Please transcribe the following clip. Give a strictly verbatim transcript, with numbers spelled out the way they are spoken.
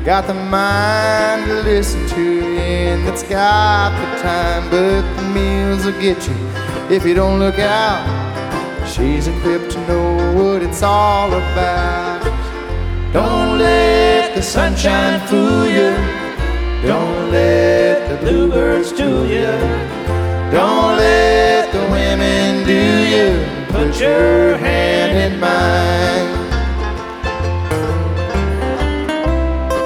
got the mind to listen to you, and it's got the time, but the meals will get you if you don't look out. She's equipped to know what it's all about. Don't let the sunshine fool you. Don't let the bluebirds do you. Don't let the women do you. Put your